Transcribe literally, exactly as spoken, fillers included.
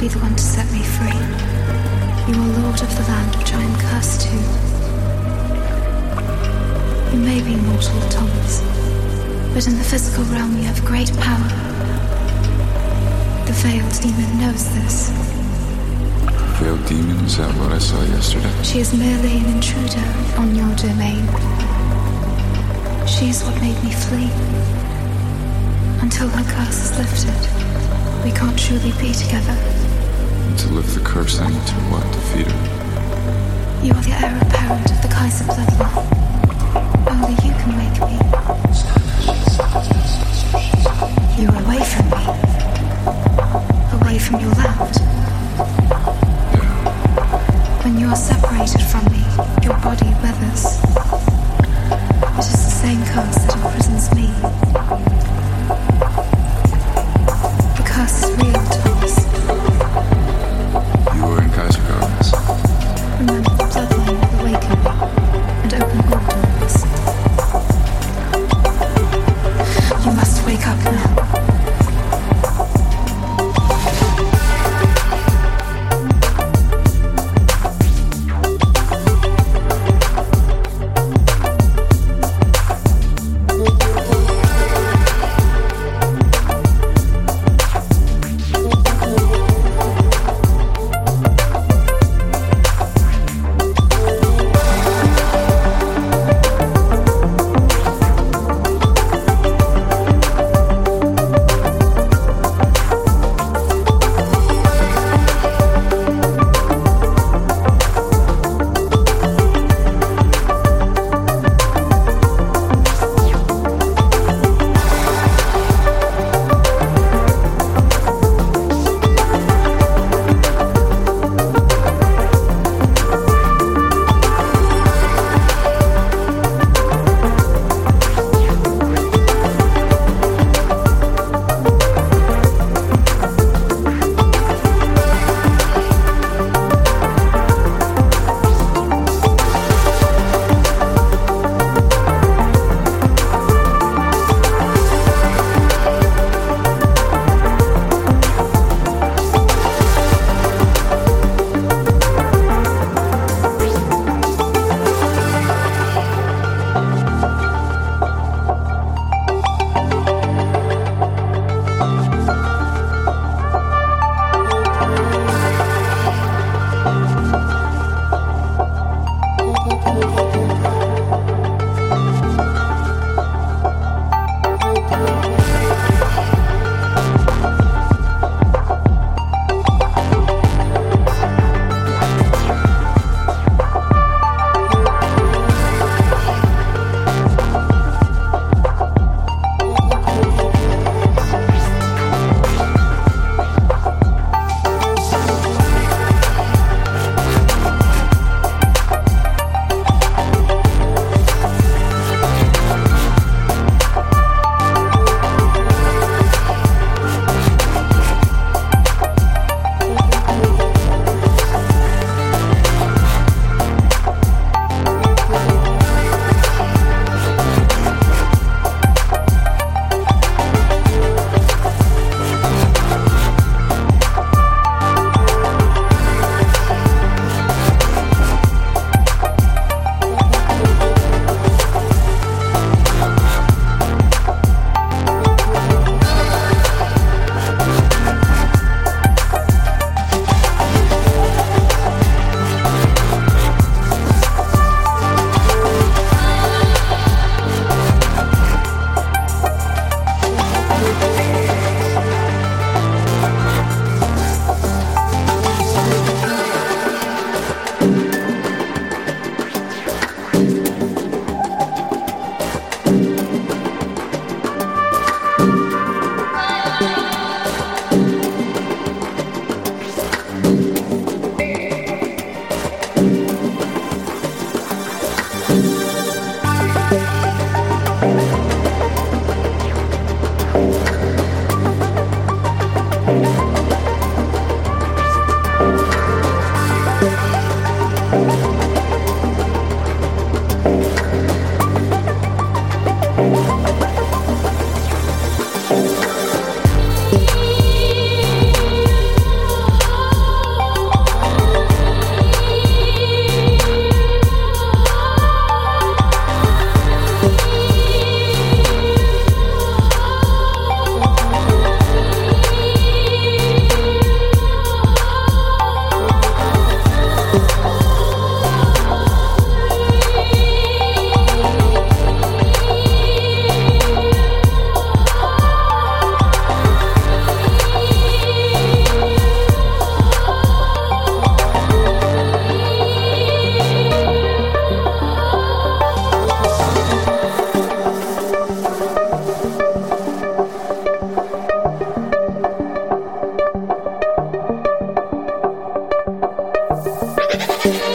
be the one to set me free. You are lord of the land which I am cursed to. You may be mortal, Thomas, but in the physical realm you have great power. The veiled demon knows this. Veiled demon? Is that what I saw yesterday? She is merely an intruder on your domain. She is what made me flee. Until her curse is lifted, we can't truly be together. And to lift the curse, I need to what? Defeat her? You are the heir apparent of the Kaiser bloodline. Only you can wake me. You are away from me. Away from your land. Yeah. When you are separated from me, your body withers. It is the same curse that imprisons me. The curse is real, Thomas. You were in Kaiser Gardens. Remember, the bloodline will awaken me and open all doors. You must wake up now. Thank